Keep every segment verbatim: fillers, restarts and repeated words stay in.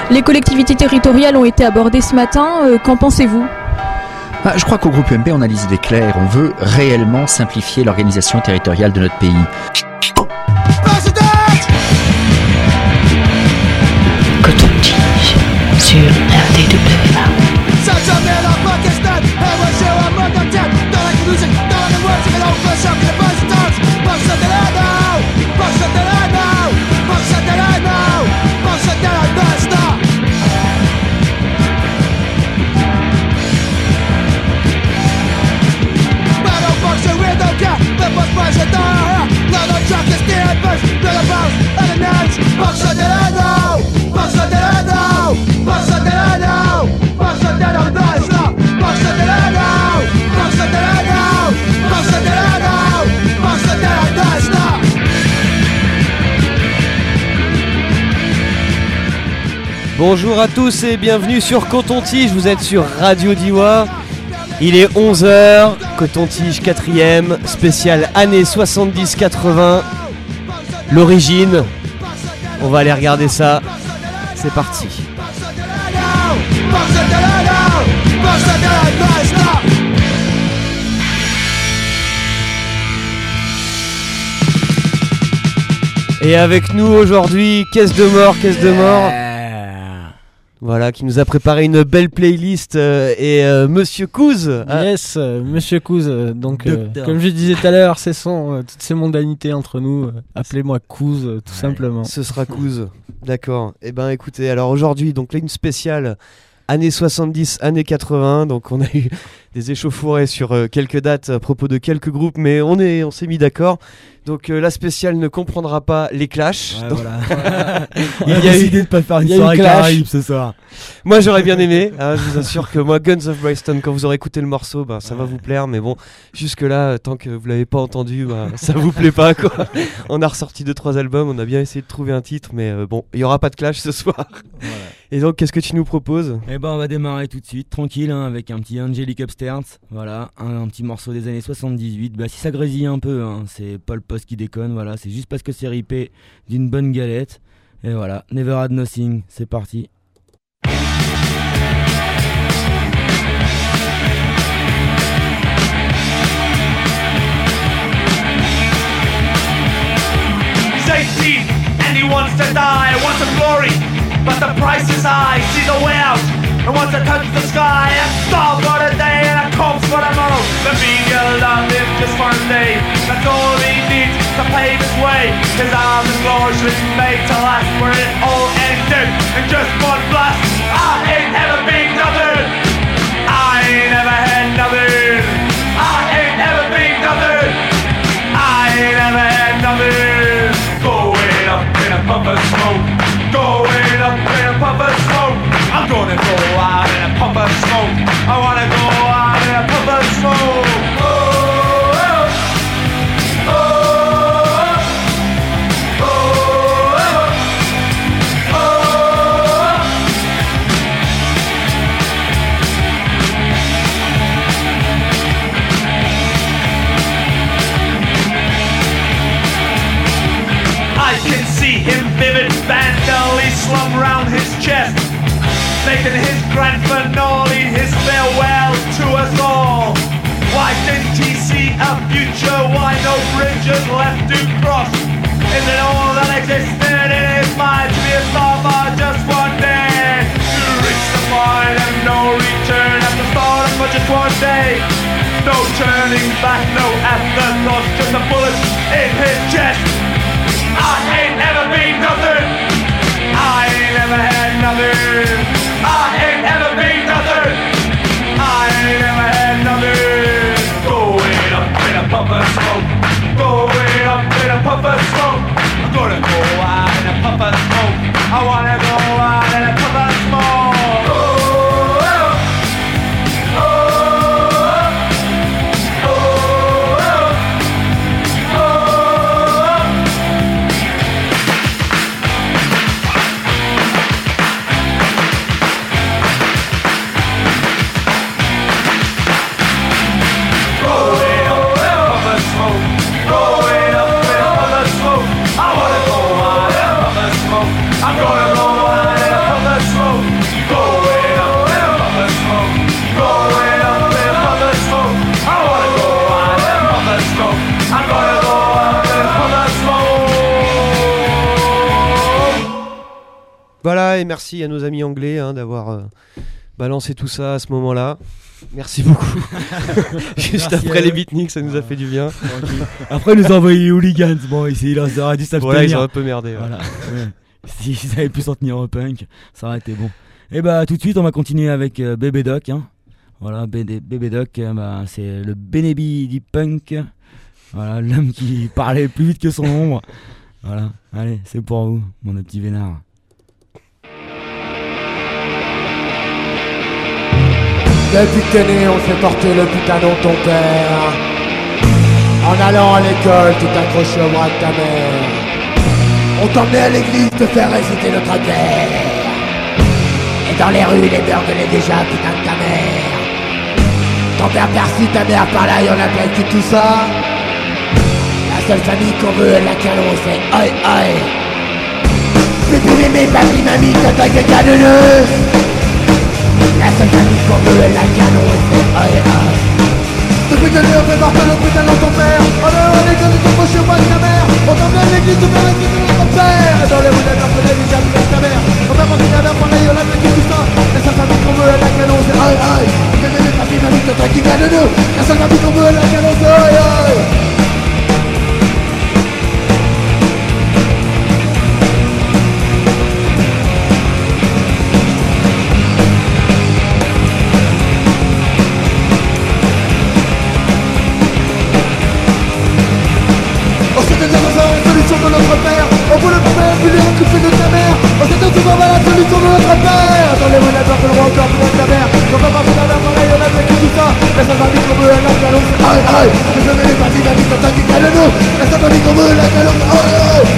Les collectivités territoriales ont été abordées ce matin, euh, qu'en pensez-vous ? Ah, je crois qu'au groupe U M P, on a les idées claires. On veut réellement simplifier l'organisation territoriale de notre pays. Coton-tige sur R D W A. Bonjour à tous et bienvenue sur Coton-Tige, vous êtes sur Radio Diois. Il est onze heures, Coton-Tige quatrième, spécial années soixante-dix quatre-vingts, l'origine. On va aller regarder ça, c'est parti. Et avec nous aujourd'hui, Caisse de mort, Caisse de mort. Voilà, qui nous a préparé une belle playlist euh, et euh, Monsieur Couz. Yes, euh, Monsieur Couz. Euh, donc, euh, comme je disais tout à l'heure, c'est son euh, toutes ces mondanités entre nous. Euh, appelez-moi Couz, euh, tout ouais, simplement. Ce sera Couz. D'accord. Eh ben, écoutez, alors aujourd'hui, donc là une spéciale années soixante-dix, années quatre-vingts. Donc, on a eu des échauffourées sur euh, quelques dates à propos de quelques groupes, mais on est, on s'est mis d'accord. Donc euh, la spéciale ne comprendra pas les Clash. Ouais, donc... voilà. Il y a décidé de pas faire une soirée Caraïbes ce soir. Moi j'aurais bien aimé. Hein, je vous assure que moi Guns of Brixton, quand vous aurez écouté le morceau, bah, ça ouais. va vous plaire. Mais bon, jusque là, tant que vous l'avez pas entendu, bah, ça vous plaît pas quoi. On a ressorti deux trois albums, on a bien essayé de trouver un titre, mais euh, bon, il y aura pas de Clash ce soir. Voilà. Et donc qu'est-ce que tu nous proposes ? Eh ben on va démarrer tout de suite, tranquille, hein, avec un petit Angelic Upstairs. Voilà, un, un petit morceau des années soixante-dix-huit. Bah si ça grésille un peu, hein, c'est Paul Post qui déconne. Voilà, c'est juste parce que c'est ripé d'une bonne galette. Et voilà, Never Had Nothing, c'est parti. He's eighteen and he wants to die, wants some glory, but the price is high, sees a way out and wants to touch the sky. A star for a day and a corpse for tomorrow. The media love him just for a day, that's all he needs to pave his way. His arms and gloriously made to last, where it all ended in just one blast. I ain't ever been nothing, I ain't ever had nothing, I ain't ever been nothing, I ain't ever had nothing. Going up in a puff of smoke, going up in a puff of smoke. I'm gonna go out in a puff of smoke, I wanna go out in a puff of smoke. Oh, oh, oh, oh, oh, oh. I can see him vivid, vandally slung round his chest, making his grand finale, his farewell to us all. Why didn't he see a future? Why no bridges left to cross? Is it all that existed in his mind to be a star for just one day? To reach the point of no return at the start of just one day. No turning back, no afterthoughts, just a bullet in his chest. I ain't ever been nothing, I ain't never had nothing, I ain't ever been nothing, I ain't ever had nothing. Going up in a puff of smoke, going up in a puff of smoke. I'm gonna go out in a puff of smoke, I wanna go out in a puff of smoke. Oh, oh, oh, oh, oh, oh. Voilà, et merci à nos amis anglais hein, d'avoir euh, balancé tout ça à ce moment-là. Merci beaucoup. Juste Merci après à les eux. beatniks, ça nous a fait du bien. Après, ils nous ont envoyé les hooligans. Bon, ici, il aurait dû s'abstenir. Voilà, ils ont un peu merdé. Ouais. Voilà. Ouais. S'ils avaient pu s'en tenir au punk, ça aurait été bon. Et bah, tout de suite, on va continuer avec euh, Bébé Doc. Hein. Voilà, Bébé, Bébé Doc, euh, bah, c'est le Bénébi du punk. Voilà, l'homme qui parlait plus vite que son ombre. Voilà, allez, c'est pour vous, mon petit vénard. Depuis que t'es né, on fait porter le putain dont ton père. En allant à l'école, tout accroché au bras de ta mère. On t'emmenait à l'église te faire réciter notre terre. Et dans les rues, les mœurs venaient déjà, putain de ta mère. Ton père par-ci, ta mère par-là, y'en a plein qui tout ça. La seule famille qu'on veut, la canon, c'est oi oi. Pipi, mémé, papi, mamie, tata, caca, neuneu. La seule famille qu'on veut est la canon et c'est aïe aïe. Depuis que Dieu fait porter le putain dans ton père. On est dans l'église du tombeau chez moi de ta mère. On t'emmène à l'église du père et du ton père. Et dans les rues d'un peu des visages de ta mère. On va porter ta mère pour l'aïe, on a fait tout ça. La seule famille qu'on veut est la canon c'est aïe aïe. Que bébé, papi, mamie, tata, qui gagne nous. La seule famille qu'on veut est la canon c'est aïe aïe. De notre père, on voulait pas faire plus l'air que fait de ta mère. On s'était toujours à la solution de notre père. Dans les moyens de le roi encore plus de ta mère. On va pas faire la pareil, on a fait tout ça. La seule famille qu'on veut, la galon, c'est aïe aïe. Je veux les parties, la vie, t'entends qui calme nous. La seule famille qu'on veut, la galon, c'est aïe aïe.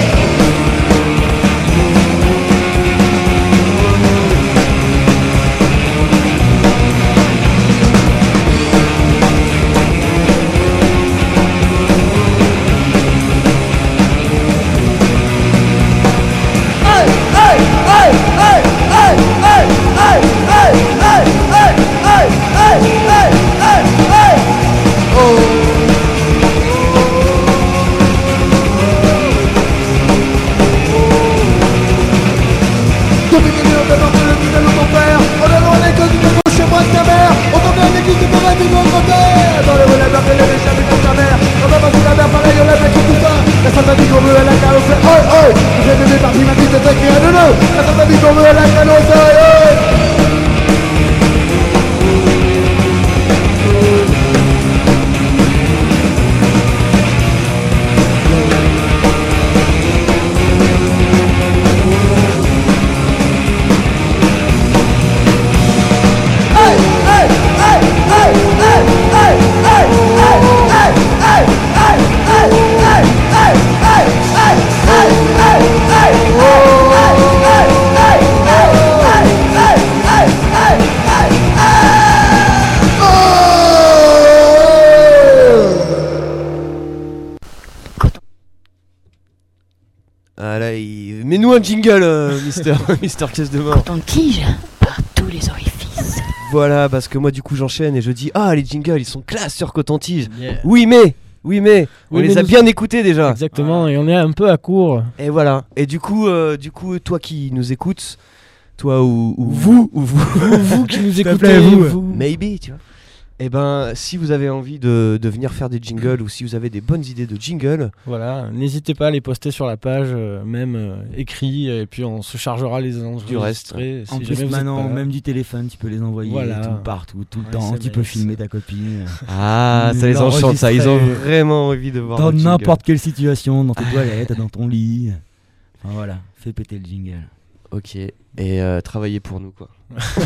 Mets-nous un jingle, euh, Mister, Mister Caisse de Mort. Coton-tige par tous les orifices. Voilà, parce que moi du coup j'enchaîne et je dis ah les jingles ils sont classe sur Coton-tige. Yeah. Oui mais, oui mais, on Oui, les mais a nous- bien écoutés déjà. Exactement, et on est un peu à court. Et voilà. Et du coup, euh, du coup, toi qui nous écoutes, toi ou, ou vous, ou vous, Vous, vous qui nous S'il te écoutez, plaît, vous. vous. maybe, tu vois. Et ben, si vous avez envie de, de venir faire des jingles ou si vous avez des bonnes idées de jingles, Voilà, n'hésitez pas à les poster sur la page, euh, même euh, écrit, et puis on se chargera les enregistrer. Du reste. Si En jamais plus, vous êtes maintenant, pas là. même du téléphone, tu peux les envoyer Voilà. tout partout, tout le Ouais, temps. S M S. Tu peux filmer ta copine. ah, ça les enchante, ça. Ils ont vraiment envie de voir. Dans le jingle. n'importe quelle situation, dans tes toilettes, dans ton lit. Enfin voilà, fais péter le jingle. Ok. Et euh, travaillez pour nous, quoi.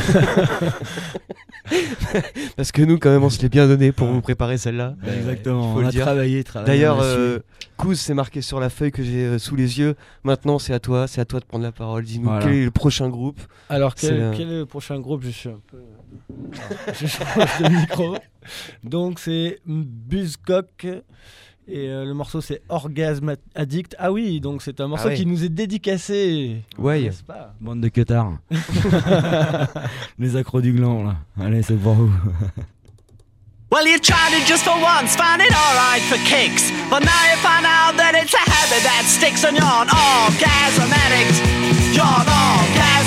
Parce que nous, quand même, on se l'est bien donné pour vous préparer celle-là. Bah, exactement, faut on le a dire. travaillé, travaillé. D'ailleurs, on a su. euh, Kouz, c'est marqué sur la feuille que j'ai euh, sous les yeux. Maintenant, c'est à toi, c'est à toi de prendre la parole. Dis-nous Voilà. quel est le prochain groupe. Alors, C'est quel, la- quel est le prochain groupe? Je suis un peu. Je change de micro. Donc, c'est Buzzcock. Et euh, le morceau, c'est Orgasme Addict. Ah oui, donc c'est un morceau Ah ouais. qui nous est dédicacé. Ouais. N'est-ce pas? Bande de queutards. Les accros du gland, là. Allez, c'est pour vous. Well, you tried it just for once, found it alright for kicks. But now you find out that it's a habit that sticks, and you're an orgasm addict. You're an orgasm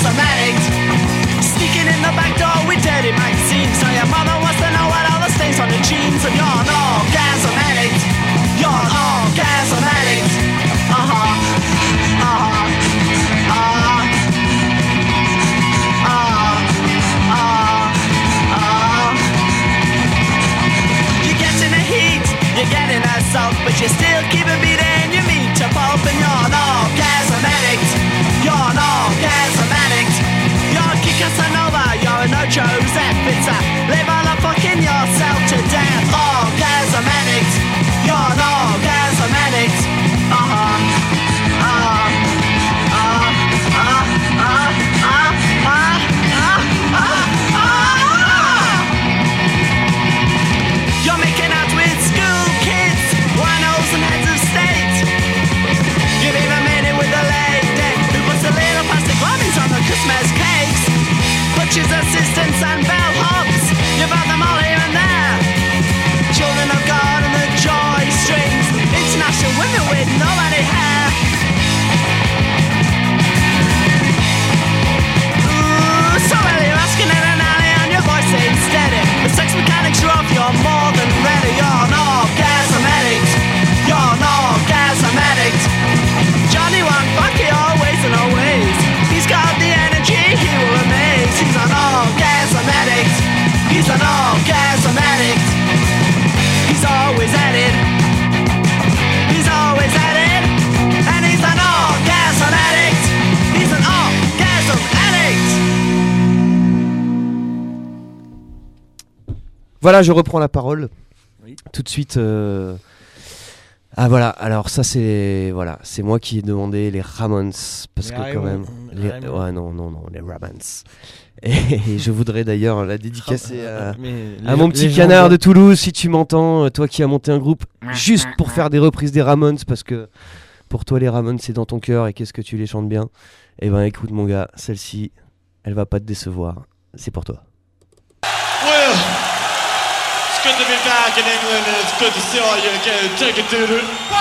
Voilà, je reprends la parole. Oui. Tout de suite. Euh... Ah voilà, alors ça c'est voilà, c'est moi qui ai demandé les Ramones parce Les que Ramones. quand même les... Ramones. ouais non non non les Ramones. Et je voudrais d'ailleurs la dédicacer à, Mais à les- mon petit les gens canard doivent- de Toulouse si tu m'entends, toi qui as monté un groupe juste pour faire des reprises des Ramones parce que pour toi les Ramones c'est dans ton cœur et qu'est-ce que tu les chantes bien. Et ben écoute mon gars, celle-ci elle va pas te décevoir, c'est pour toi. Well, it's good to be back in England and it's good to see all you again. Take it, dude.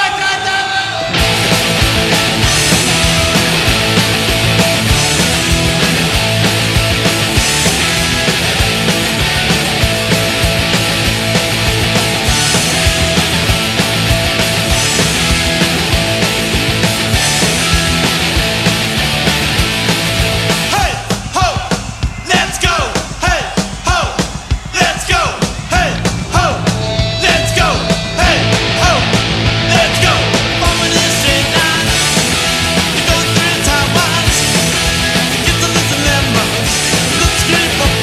Hey, ho, let's go. Hey, ho, let's go. Hey, ho, let's go. Hey, ho, let's go. Forming a straight line. We go through Taiwan's. Get to listen members. Let's keep up.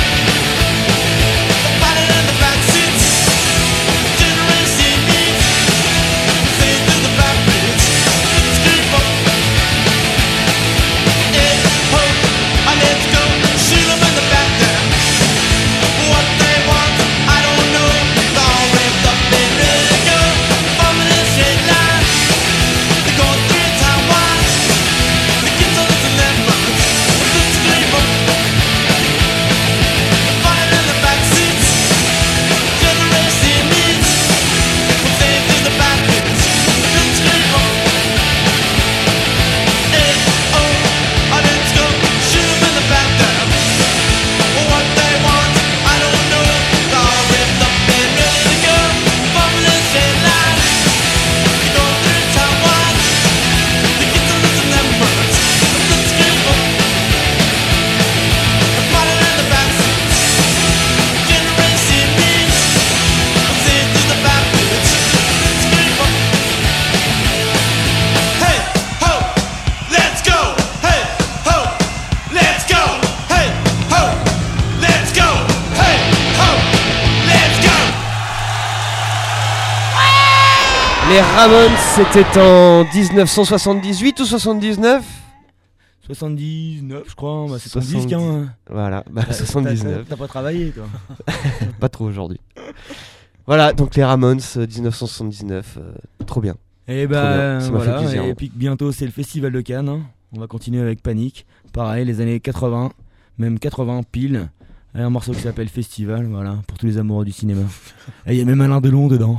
The pilot in the back seats. Generation needs. Say through the back bridge. Let's keep up. Hey, ho, ah, let's go. Shoot 'em in the back there. What they want, I don't know. They're all ramped up and ready to go. Forming a straight line. They're going through Taiwan. They get to listen members. Let's keep up. The pilot in the back seats. Generation needs. Say through the back bridge. Let's keep up. Hey, oh, ah, let's go. Shoot 'em in the back there. What they want, I don't know. They're all ripped up and ready to go. Forming a straight line. They go through Taiwan. They get to listen members. Let's keep up. The pilot in the back seats. Generation needs. Say through the back bridge. Let's keep up. Hey, ho, let's go. Hey, ho, let's go. Hey, ho, let's go. Hey, ho, let's go. Les Ramones c'était en dix-neuf cent soixante-dix-huit ou soixante-dix-neuf? soixante-dix-neuf, je crois. Bah, c'est ton soixante-dix. disque, hein. Voilà, bah, T'as- soixante-dix-neuf. T'as t'as pas travaillé, toi. Pas trop aujourd'hui. Voilà, donc les Ramones, euh, dix-neuf cent soixante-dix-neuf, euh, trop bien. Et Trop bah bien, ça m'a fait voilà, plaisir. et puis bientôt c'est le festival de Cannes, hein. On va continuer avec Panic. Pareil, les années quatre-vingts, même quatre-vingts pile. Et un morceau qui s'appelle Festival, voilà, pour tous les amoureux du cinéma. Et il y a même Alain Delon dedans.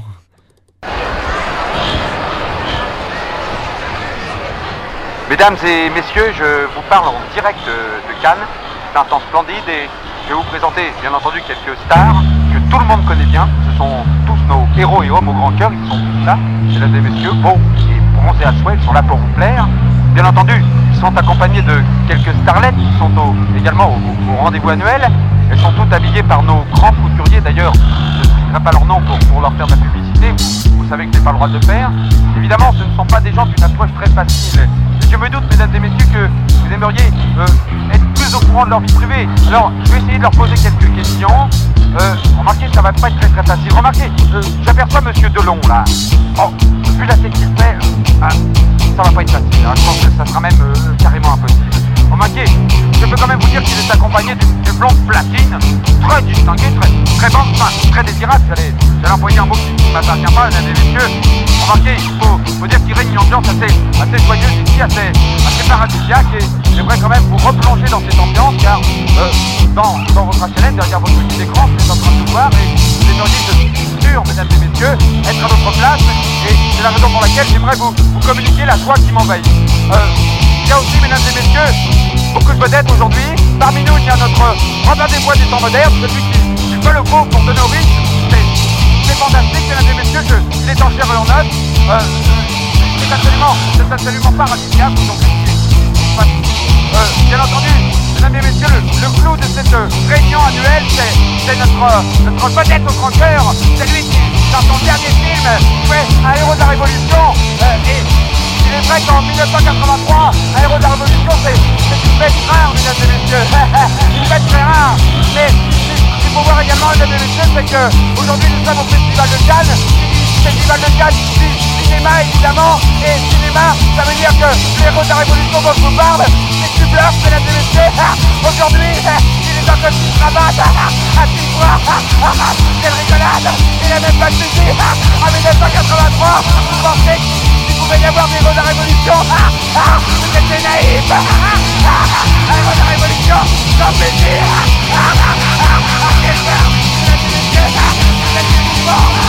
Mesdames et messieurs, je vous parle en direct de, de Cannes. C'est un temps splendide et je vais vous présenter bien entendu quelques stars que tout le monde connaît bien. Ce sont tous nos héros et hommes au grand cœur, ils sont tous là, mesdames et messieurs. Bon, et pour mon c'est à souhait, ils sont là pour vous plaire. Bien entendu, ils sont accompagnés de quelques starlettes qui sont au, également au, au- au rendez-vous annuel. Elles sont toutes habillées par nos grands couturiers. D'ailleurs, je ne citerai pas leur nom pour, pour leur faire de la publicité. Vous, vous savez que je n'ai pas le droit de le faire. Évidemment, ce ne sont pas des gens d'une approche très facile. Et je me doute, mesdames et messieurs, que vous aimeriez euh, être plus au courant de leur vie privée. Alors, je vais essayer de leur poser quelques questions. Euh, remarquez, ça va pas être très très facile. Remarquez, euh, j'aperçois Monsieur Delon là. Oh, vu la tête qu'il fait, euh, ah, ça va pas être facile. hein. Je pense que ça sera même euh, carrément impossible. Remarquez, je peux quand même vous dire qu'il est accompagné d'une d'une blonde platine, très distinguée, très, très bonne, enfin, très désirable. J'allais j'allais employer un mot qui ne m'appartient pas, mesdames et messieurs. Remarquez, il faut, faut dire qu'il règne une ambiance assez, assez joyeuse ici, assez, assez paradisiaque. Et j'aimerais quand même vous replonger dans cette ambiance, car euh, dans, dans votre H L M, derrière votre petit écran, vous êtes en train de nous voir et vous aimeriez, je suis sûr, mesdames et messieurs, être à notre place. Et c'est la raison pour laquelle j'aimerais vous, vous communiquer la joie qui m'envahit. Euh, il y a aussi, mesdames et messieurs, beaucoup de vedettes aujourd'hui. Parmi nous, il y a notre Robin des Bois des temps modernes, celui qui, qui fait le beau pour donner au risque. C'est, c'est fantastique, mesdames et messieurs, que, il est en chair et en os. Euh, c'est absolument, c'est absolument paradisiaque. Donc, euh, bien entendu, mesdames et messieurs, le, le clou de cette réunion annuelle, c'est, c'est notre, notre vedette au grand cœur. C'est lui qui, dans son dernier film, jouait un héros de la Révolution. Euh, et il est vrai qu'en dix-neuf cent quatre-vingt-trois, un héros de la Révolution, c'est, c'est une bête rare, mesdames et messieurs. Une bête très rare. Mais si, si qu'il faut voir également, mesdames et messieurs, c'est qu'aujourd'hui nous sommes au Festival de Cannes. Festival de Cannes, ici, cinéma évidemment, et cinéma, ça veut dire que les héros de la Révolution dont je vous parle, c'est du bluff, mesdames et messieurs. Aujourd'hui, il est en costume cravate, à six fois, quelle rigolade, il n'a même pas de musique. En dix-neuf cent quatre-vingt-trois, vous pensez qu'il pouvait y avoir des héros de la Révolution? Vous êtes des naïfs. Héros de la Révolution, sans plaisir. Quelle peur, mesdames et messieurs, vous êtes des mouvements.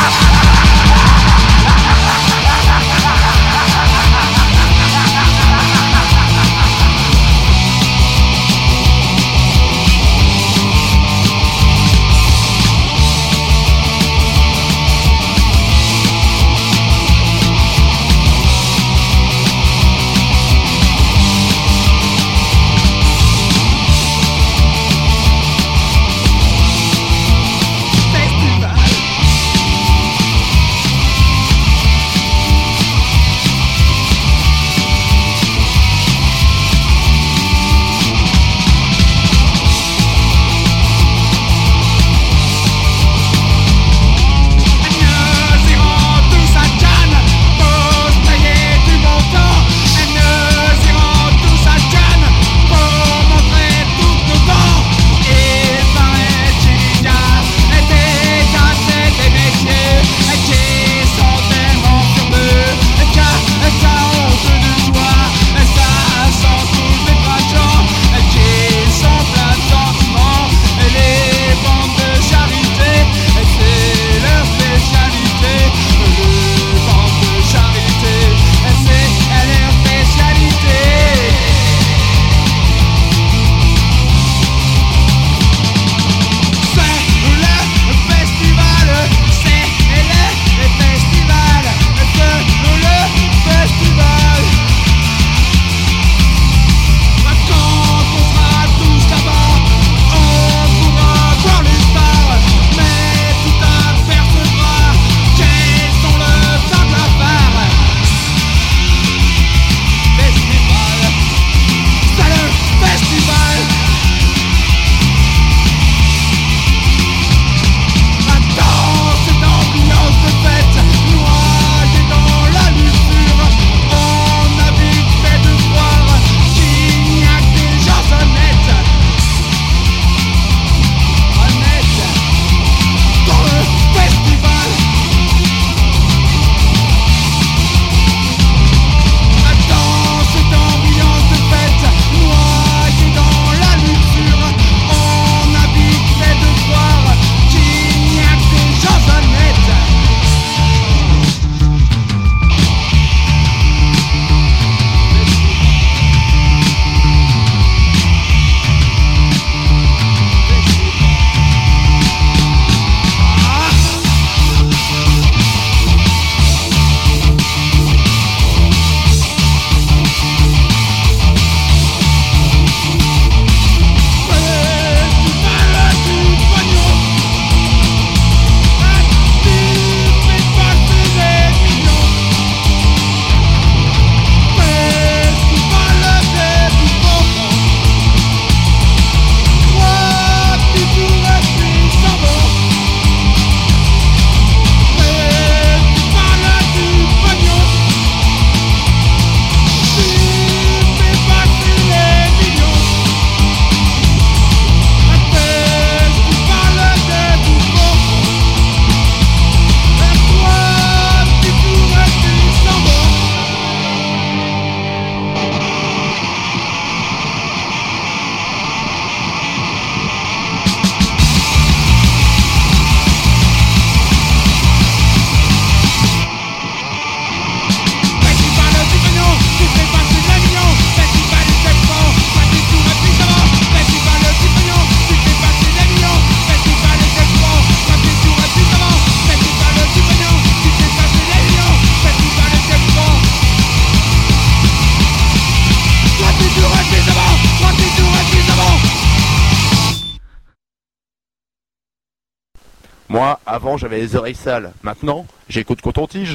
Moi, avant, j'avais les oreilles sales. Maintenant, j'écoute Coton-Tige.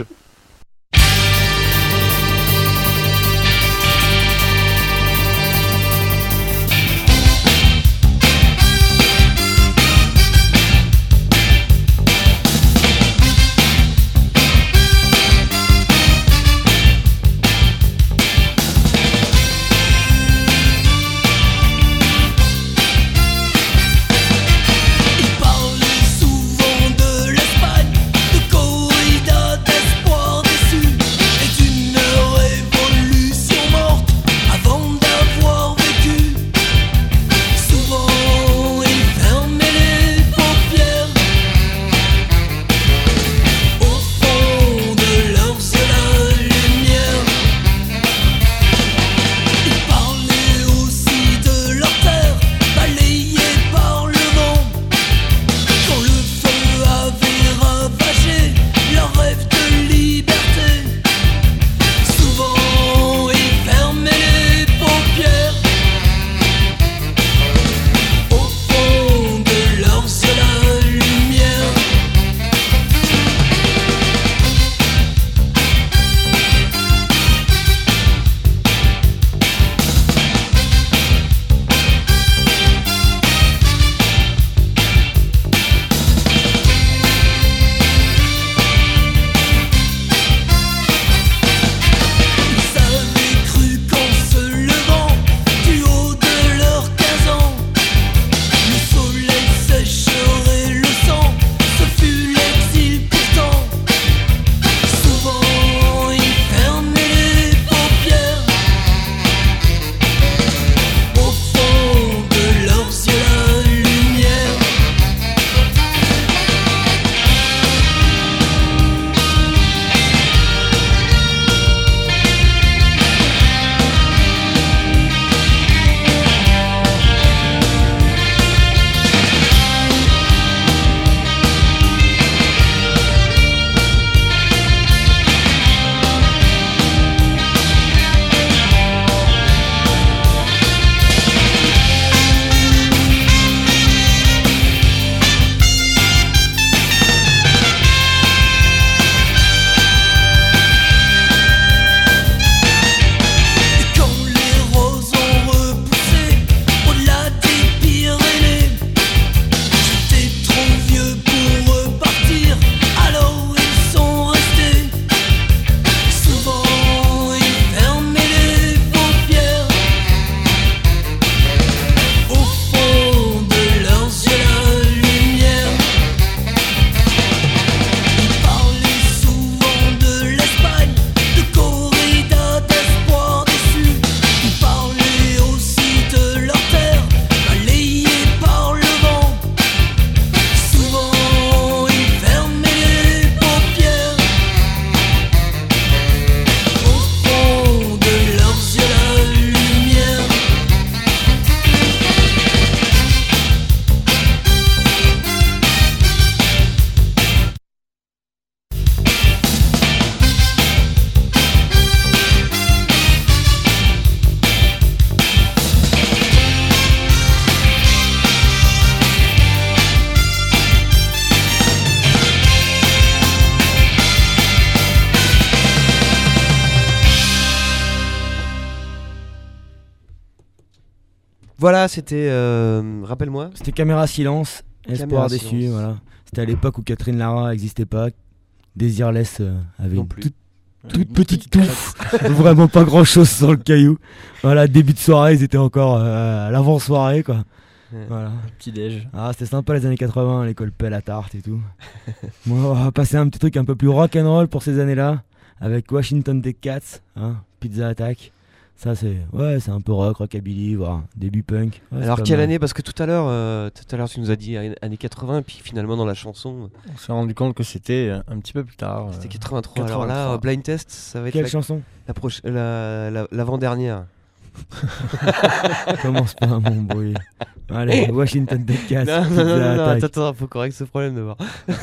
Voilà, c'était. Euh, rappelle-moi. C'était Caméra Silence, Espoir Caméra déçu, Silence. voilà. C'était à l'époque où Catherine Lara n'existait pas. Désirless euh, avait Non une plus. toute, toute petite touffe, vraiment pas grand chose sur le caillou. Voilà, début de soirée, ils étaient encore euh, à l'avant-soirée quoi. Ouais. Voilà. Petit déj. Ah, c'était sympa les années quatre-vingts, l'école pelle à tarte et tout. Bon, on va passer un petit truc un peu plus rock'n'roll pour ces années-là, avec Washington Dead Cats, hein, Pizza Attack. Ça c'est, ouais, c'est un peu rock, rockabilly, voilà, début punk. Ouais, Alors c'est pas quelle mal. année? Parce que tout à l'heure, euh, tout à l'heure tu nous as dit euh, années quatre-vingts, puis finalement dans la chanson, On s'est rendu compte que c'était euh, un petit peu plus tard. c'était euh, quatre-vingt-trois. Alors là, quatre-vingt-trois. euh, Blind Test, ça va être Quelle la, chanson? la proche- la- la- l'avant-dernière. Commence pas à m'embrouiller. Allez, Washington Dead Cats, non, non, Pizza non, non, non, Attack. attends, attends, faut qu'on règle ce problème d'abord.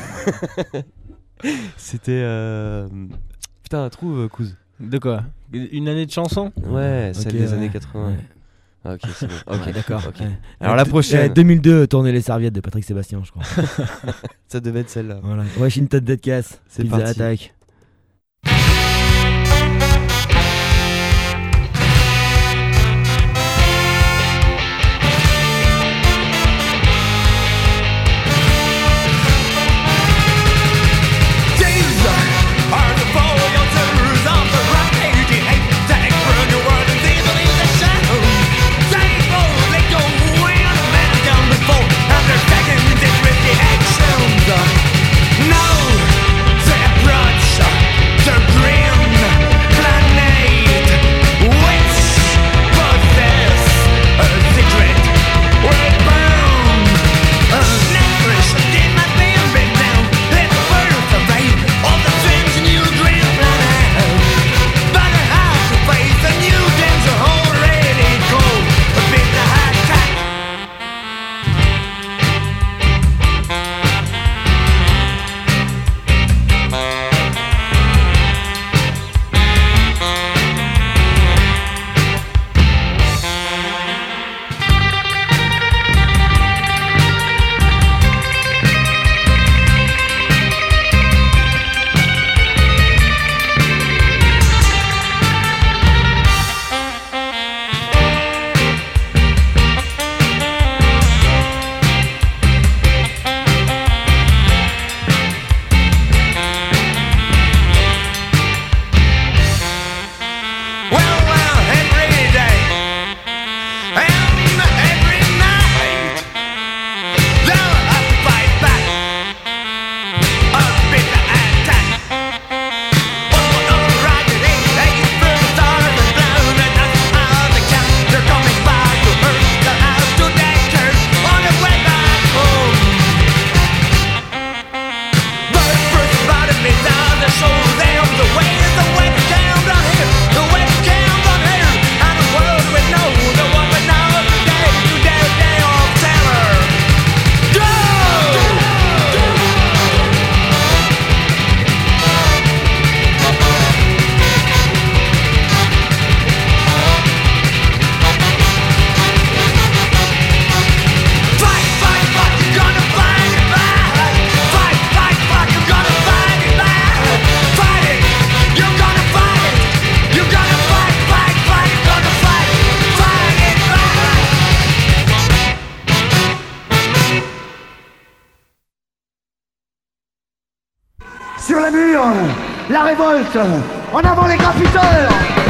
C'était. Euh... Putain, un trou, euh, Kouz. De quoi? Une année de chanson? Ouais, celle Ok, des ouais, années quatre-vingts. ouais. Ah, ok, c'est bon. Ok, Ouais, d'accord. ok. Ouais. Alors la Euh, prochaine, euh, deux mille deux, tourner les serviettes de Patrick Sébastien, je crois. ça devait être celle-là. Voilà. Washington Dead Cats, C'est Pizza parti. Attack. Sur les murs, la révolte. En avant les graffiteurs.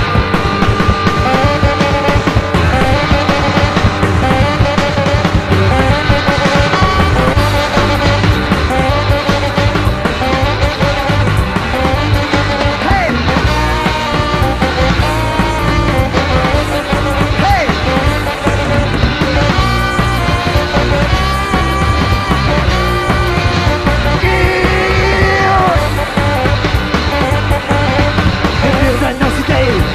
Hey! Hey! Les murs de nos cités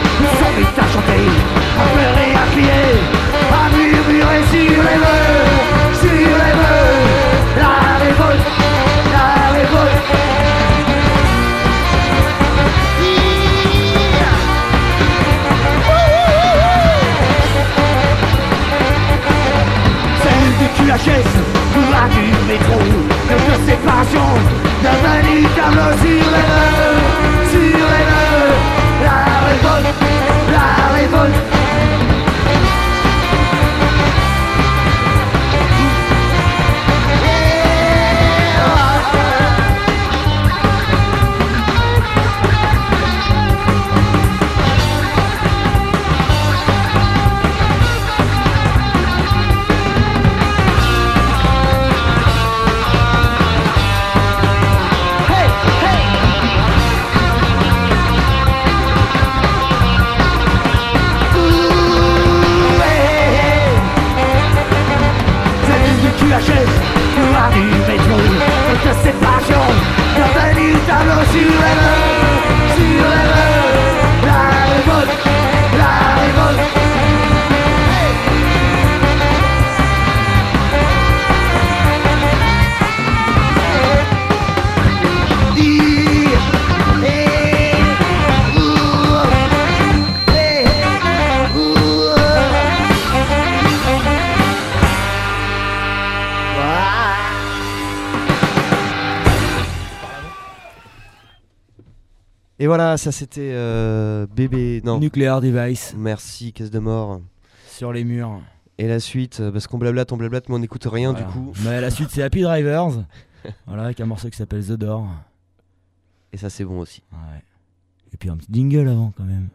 voilà, ça c'était euh, bébé. Non. Nuclear Device. Merci, caisse de mort. Sur les murs. Et la suite, parce qu'on blablate, on blablate, mais on n'écoute rien Voilà. du coup. Mais la suite, c'est Happy Drivers. Voilà, avec un morceau qui s'appelle The Door. Et ça, c'est bon aussi. Ouais. Et puis un petit jingle avant quand même.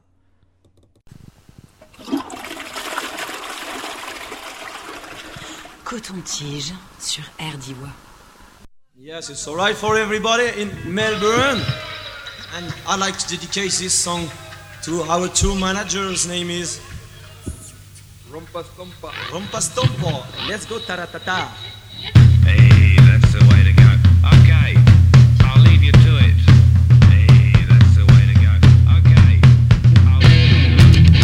Coton-tige sur R D W. Yes, it's alright for everybody in Melbourne. And I'd like to dedicate this song to our two managers. Name is Rompa Stompa. Rompa Stompa. Let's go taratata. Hey, that's the way to go. Okay, I'll leave you to it. Hey, that's the way to go. Okay, I'll leave you to it.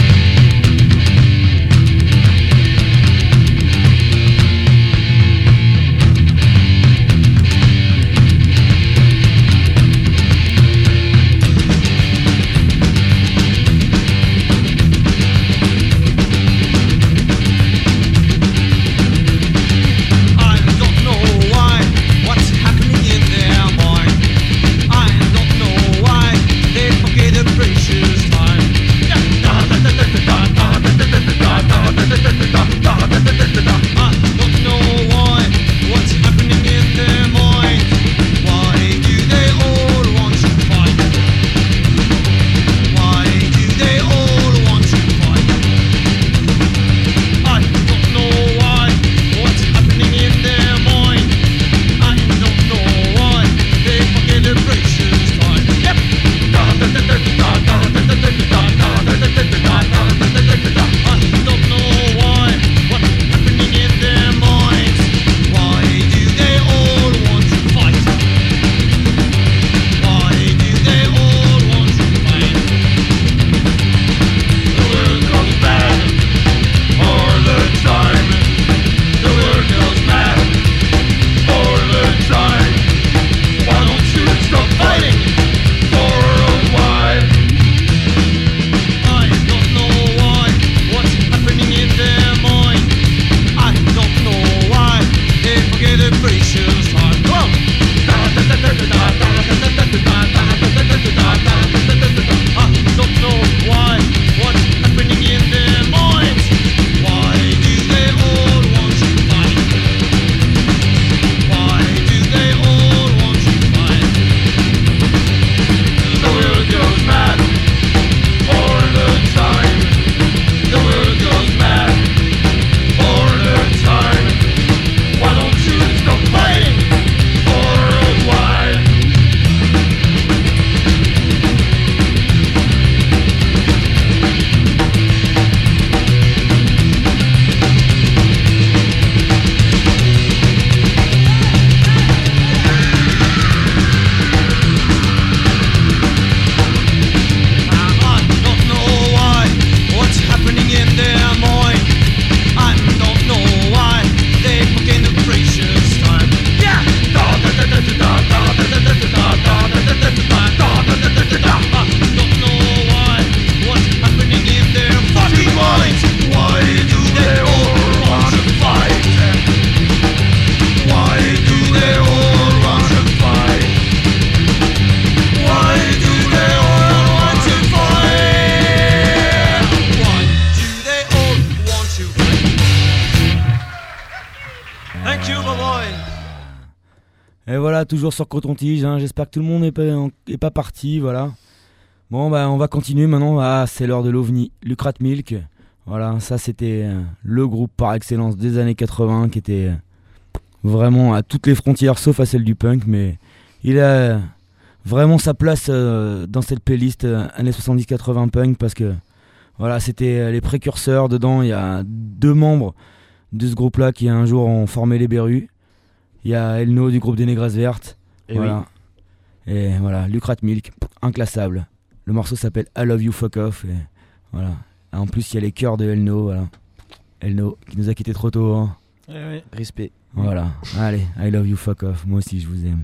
Et voilà, toujours sur Coton-Tige, hein. J'espère que tout le monde n'est pas, est pas parti, voilà. Bon, bah on va continuer maintenant. Ah, c'est l'heure de l'OVNI, Lucrat Milk. Voilà, ça c'était euh, le groupe par excellence des années quatre-vingts qui était euh, vraiment à toutes les frontières sauf à celle du punk, mais il a vraiment sa place euh, dans cette playlist euh, années soixante-dix quatre-vingts punk parce que voilà, c'était euh, les précurseurs. Dedans, il y a deux membres de ce groupe-là qui un jour ont formé les Berus. Il y a Elno du groupe des Négresses Vertes. Et voilà. Oui. Et voilà, Lucrat Milk, inclassable. Le morceau s'appelle I Love You Fuck Off. Et voilà. Et en plus, il y a les chœurs de Elno. Voilà. Elno qui nous a quittés trop tôt. Hein. Eh oui. Respect. Voilà. Allez, I Love You Fuck Off. Moi aussi, je vous aime.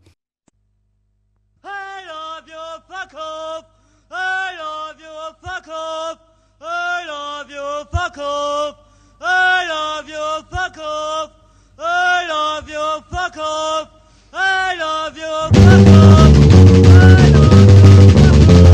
I love you, fuck off. I love you, fuck off. I love you, fuck off. I love you, fuck off. I love you, fuck off. I love you, fuck off. I love you, fuck off.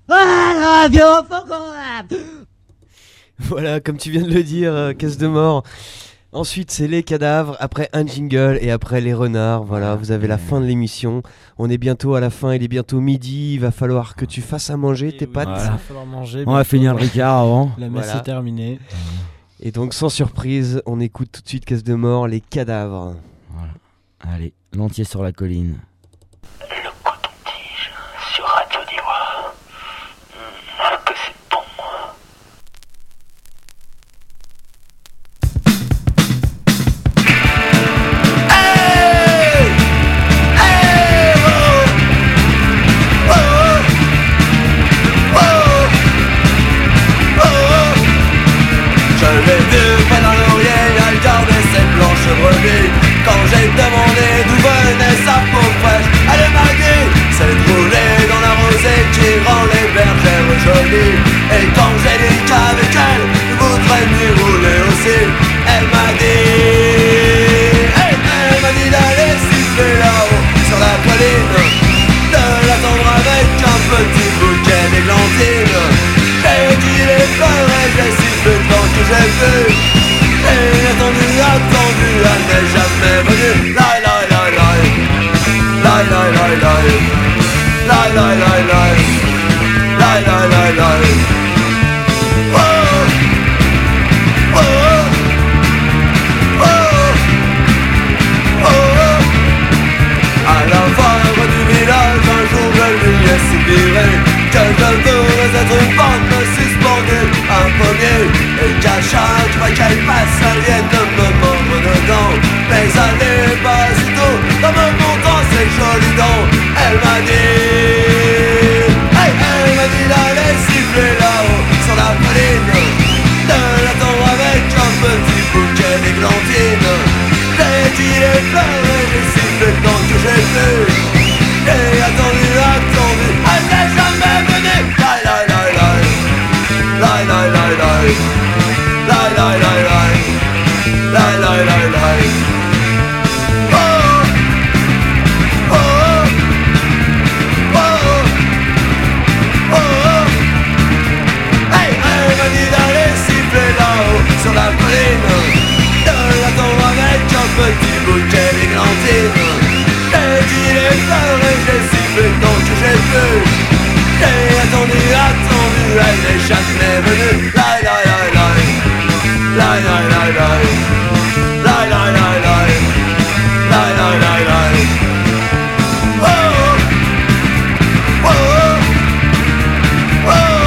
Ah, radio, faut qu'on... Voilà, comme tu viens de le dire, euh, caisse de mort. Ensuite, c'est les cadavres, après un jingle et après les renards. Voilà, vous avez la fin de l'émission. On est bientôt à la fin, il est bientôt midi. Il va falloir que tu fasses à manger tes pâtes. Il va falloir manger. On va finir le Ricard avant. La messe Voilà. est terminée. Et donc, sans surprise, on écoute tout de suite caisse de mort, les cadavres. Voilà. Allez, l'entier sur la colline. Sur Radio Diwa. Mmh, que c'est bon. Hey! Hey! Oh! Oh! Oh! Oh! Je l'ai vu près d'un laurier, elle gardait ses blanches brebis. Quand j'ai demandé d'où venait sa peau fraîche, elle m'a dit, c'est de rouler dans la rosée qui rend les bergères jolies. Et quand j'ai dit qu'avec elle, je voudrais m'y rouler aussi, elle m'a dit, hey, elle m'a dit d'aller siffler là-haut sur la colline, de l'attendre avec un petit bouquet d'églantines. J'ai dit les fleurs et j'ai sifflé tant que j'ai vu. Et attendu, attendu, elle n'est jamais venue. La la la la, la la la la, la la la la, la la la la. Oh, oh, oh, oh, oh. À la fin du village, un jour je lui ai suggéré que je devrais être une femme suspendue, un pommier, et qu'à chaque fois qu'elle passe, elle vienne de me mordre dedans. Mais elle n'est pas si tôt, dans me montant ses jolies dents. Elle m'a dit, hey, elle m'a dit d'aller siffler là-haut sur la colline, de l'attendre avec un petit bouquet d'églantines. J'ai dit les fleurs et j'ai sifflé tant que j'ai pu. J'ai attendu, attendu, elle n'est jamais venue. La la la la, la la la la, la la la la, la la la la. Oh, oh, oh, oh, oh. Hey, elle m'a dit d'aller siffler là-haut sur la colline, de l'attendre avec un petit bouquet d'églantines. J'ai dit les fleurs et j'ai sifflé tant que j'ai pu. J'ai attendu, attendu, elle n'est jamais venue. La la la la, la la la la, la la la la, la la la la. Oh, oh, oh,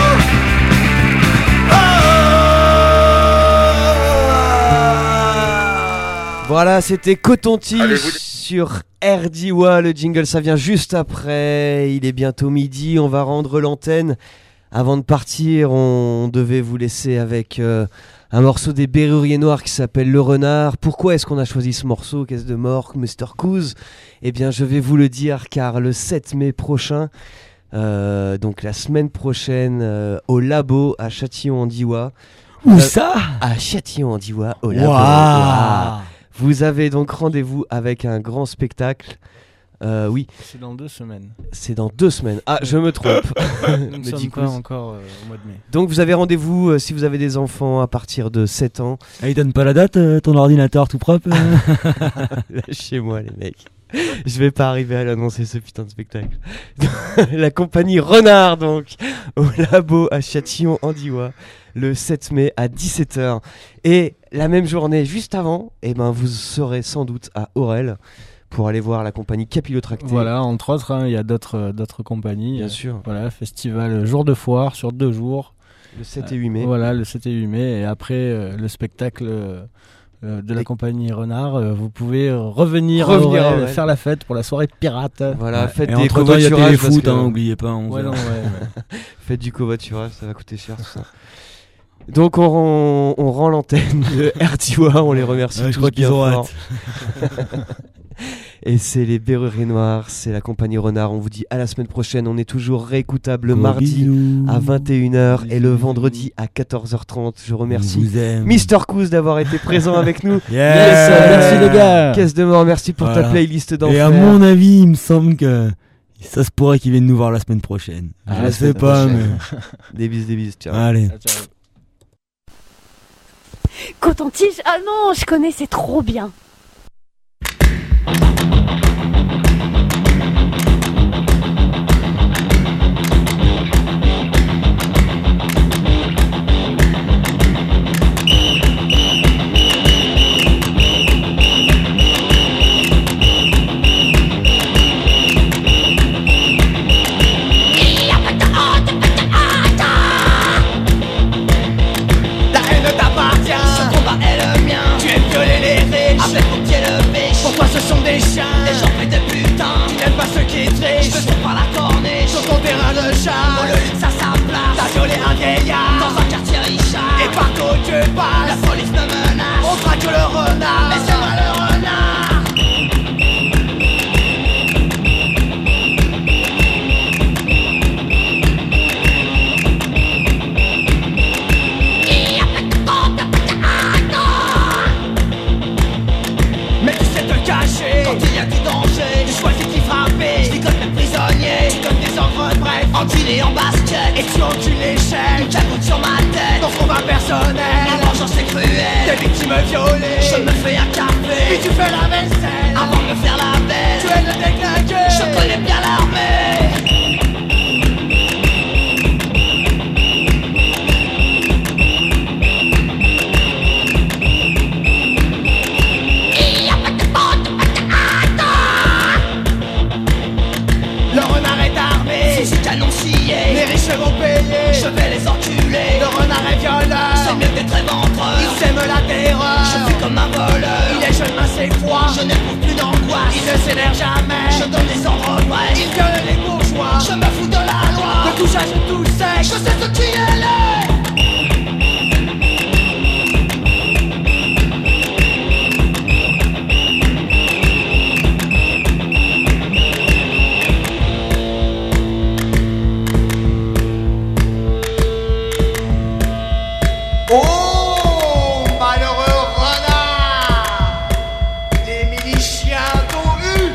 oh. Voilà, c'était Coton-Tige sur R D W. Le jingle, ça vient juste après. Il est bientôt midi. On va rendre l'antenne. Avant de partir, on devait vous laisser avec euh, un morceau des Berruriers Noirs qui s'appelle Le Renard. Pourquoi est-ce qu'on a choisi ce morceau, caisse de mort, mister Couz? Eh bien, je vais vous le dire, car le sept mai prochain, euh, donc la semaine prochaine, euh, au Labo à Châtillon-en-Diois. Où euh, ça? À Châtillon-en-Diois, au Labo. Wow. Wow. Vous avez donc rendez-vous avec un grand spectacle. Euh, oui. C'est dans deux semaines. C'est dans deux semaines. Ah, je me trompe. Nous ne sommes pas encore euh, au mois de mai. Donc vous avez rendez-vous euh, si vous avez des enfants à partir de sept ans. Ah, il donne pas la date, euh, ton ordinateur tout propre euh Lâchez-moi les mecs. Je vais pas arriver à l'annoncer ce putain de spectacle. La compagnie Renard donc au Labo à Châtillon-en-Diois le sept mai à dix-sept heures. Et la même journée juste avant, eh ben, vous serez sans doute à Aurel pour aller voir la compagnie Capillotracté. Voilà, entre autres, hein, il y a d'autres, d'autres compagnies. Bien sûr. Voilà, festival jour de foire sur deux jours. Le sept et huit mai. Euh, voilà, le sept et huit mai. Et après euh, le spectacle euh, de la et... compagnie Renard, euh, vous pouvez revenir, revenir à Aurel, Aurel. faire la fête pour la soirée pirate. Voilà, ouais. faites et des covoiturages. Il y a téléfoot, que... hein, n'oubliez pas. Ouais, non, ouais, ouais. Faites du covoiturage, ça va coûter cher tout ça. Donc on rend, on rend l'antenne de R D W, on les remercie ouais, tous je crois bien qu'ils ont fort. Et c'est les Berruriers Noirs, c'est la compagnie Renard. On vous dit à la semaine prochaine. On est toujours réécoutable le Gros mardi bisous. à vingt et une heures et le vendredi à quatorze heures trente. Je remercie vous aime. mister Couz d'avoir été présent avec nous. Yeah. Yes, merci les gars. Caisse de mort, merci pour Voilà. ta playlist d'enfer. Et à mon avis, il me semble que Ça se pourrait qu'ils viennent nous voir la semaine prochaine. Ah, Je la sais semaine pas, prochaine. mais. Des bises, des bises, tiens. Allez. Ah, tiens. Coton-tige, ah non, je connais, c'est trop bien. La haine t'appartient, ce combat est le mien. Tu aimes violer les riches, avec mon pied levé. Pour toi ce sont des chiens, des gens faits de putain. Tu n'aimes pas ceux qui trichent, je te sors par la corniche. Sur ton terrain de chat, pour le luxe à sa place. T'as violé un vieillard, dans un quartier richard. Et partout tu passes, la police me menace. On traque le renard, mais c'est moi le renard. Mais tu sais te cacher quand il y a du danger. Tu choisis qui frapper, je déconne mes prisonniers. Tu donnes des ordres brefs, enculé en basket. Et tu encules les chaînes, une cagoule sur ma tête. Ton combat personnel, la vengeance est cruelle. Des victimes violées, je me fais un café. Puis tu fais la vaisselle, avant de me faire la belle. Tu es le déglingué, je connais bien l'armée. Le renard est armé, fusil canon scié. Les riches vont payer, je vais les enculer. Le renard est violeur, c'est mieux d'être éventreur. Il sème la terreur, je suis comme un voleur. Il est jeune, mince et froid, je n'éprouve plus d'angoisse. Il ne s'énerve jamais, je donne des ordres brefs. Il viole les bourgeois, je me fous de la loi. De tout ça, je tout sais, je sais ce qui est laid. Oh, malheureux renard, les miliciens t'ont eu.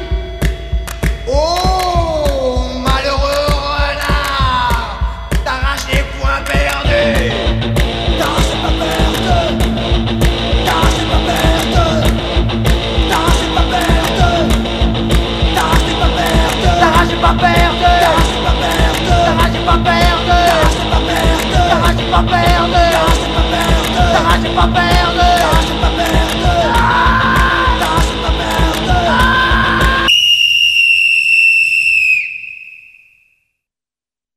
Oh, malheureux renard, t'arraches les points perdus. T'arraches pas perdre, t'arraches pas perdre, t'arraches pas perdre, t'arraches pas perdre, T'arraches pas perdre, t'arraches pas perdre, t'arraches pas perdre, t'arraches pas perdre, t'arraches pas perdre, t'arraches pas perdre. t'arraches pas perdre.